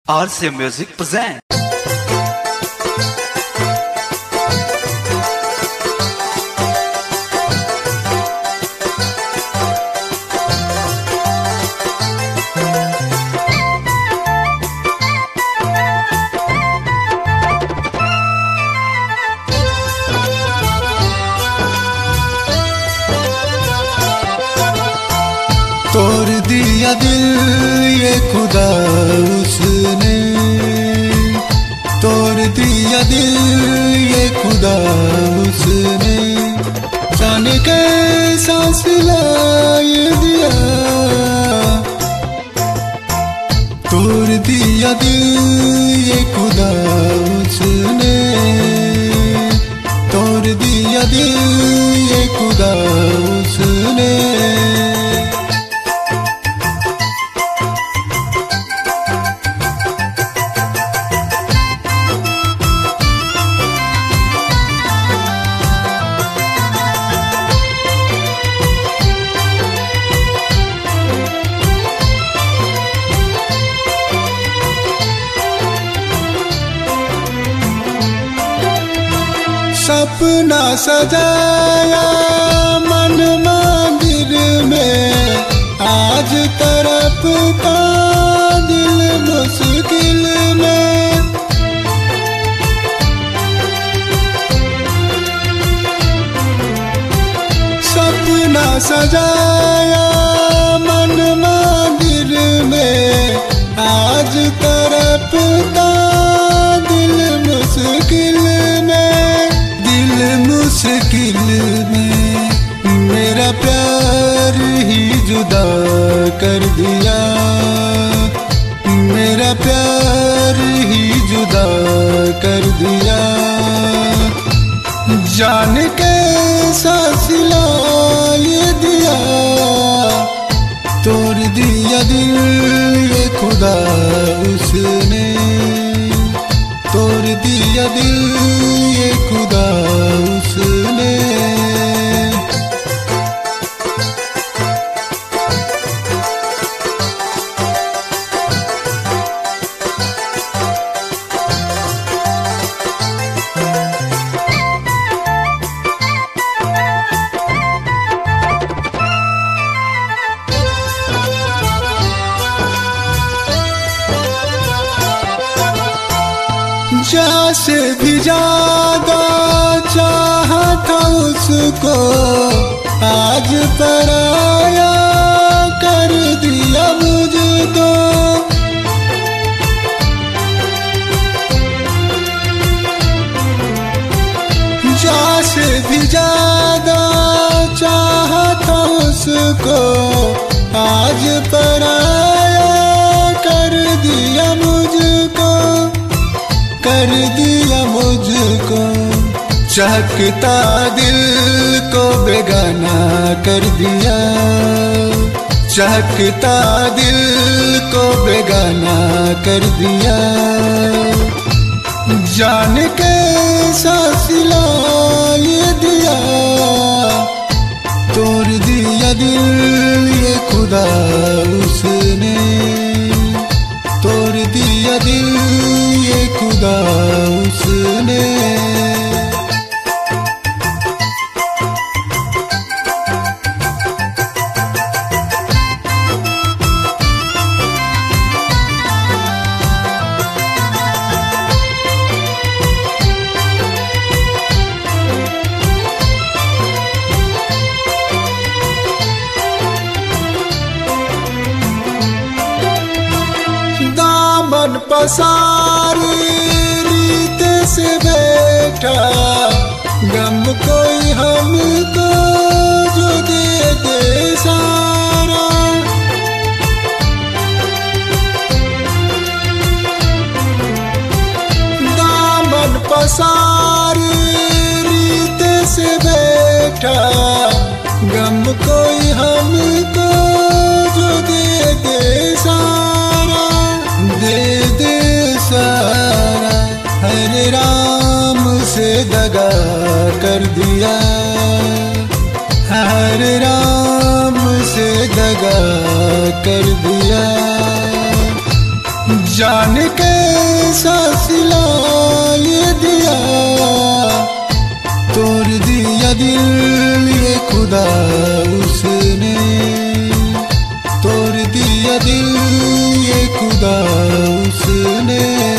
RCA Music presents. तोड़ दिया दिल ये खुदा उसने, तोड़ दिया दिल ये खुदा उसने, जाने के सांस लाए दिया। तोड़ दिया दिल ये खुदा उसने, तोड़ दिया दिल ये खुदा उसने। सपना सजाया मन मंदिर में, आज तड़पता दिल मुश्किल में। सपना सजाया मन मंदिर में, आज तड़पता दिल मुश्किल में। मुश्किल में मेरा प्यार ही जुदा कर दिया, मेरा प्यार ही जुदा कर दिया। जान के सांस लाए दिया, तोड़ दिया दिल ये खुदा उसने, तोड़ दिया दिल ये खुदा उसने। जैसे भी ज्यादा चाहा था उसको, आज पराया कर दिया मुझको। जैसे भी ज्यादा चाहा था उसको, आज पराया कर दिया मुझको, कर दिया मुझको। चहकता दिल को बेगाना कर दिया, चहकता दिल को बेगाना कर दिया। जान के सांस लाए दिया, तोड़ दिया दिल ये खुदा उसने, तोड़ दिया दिल ये खुदा उसने। दामन पसारी रीत से बैठा, गम कोई हमको जो दे दे सारा। दामन पसारी रीत से बैठा, गम कोई हमको जो दे दे सारा, दे दे सारा। हरे राम से दगा कर दिया, हरे राम से दगा कर दिया। जान के सांस ये दिया, तोड़ दिया दिल ये खुदा उसने, तोड़ दिया दिल ये खुदा उसने।